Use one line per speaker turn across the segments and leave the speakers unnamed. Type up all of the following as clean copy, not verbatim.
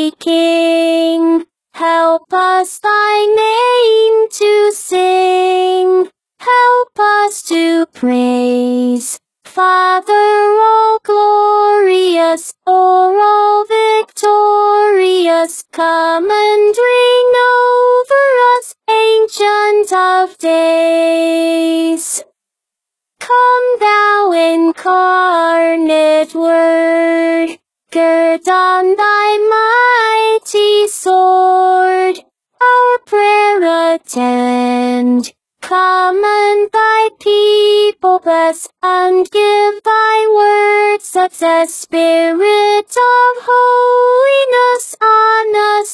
Almighty King, help us thy name to sing. Help us to praise. Father all glorious, o'er all victorious, come and reign over us, Ancient of Days. Come thou incarnate Word, gird on thy mighty sword, our prayer attend. Come and thy people bless, and give thy word success. Spirit of holiness on us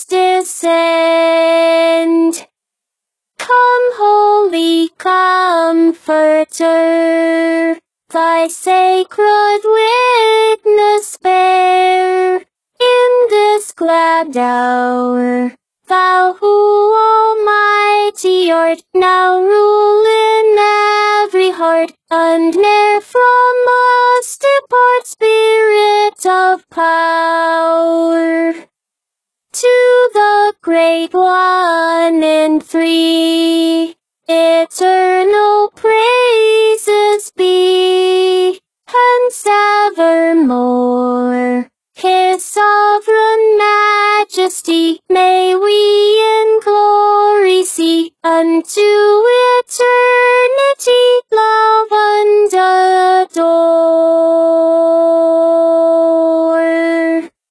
descend. Come, Holy Comforter, thy sacred witness bear in this glad hour. Thou who almighty art, now rule in every heart, and ne'er from us depart, Spirit of power. To the Great One in three, eternal praises be, hence evermore. His sovereign majesty may we in glory see, unto eternity.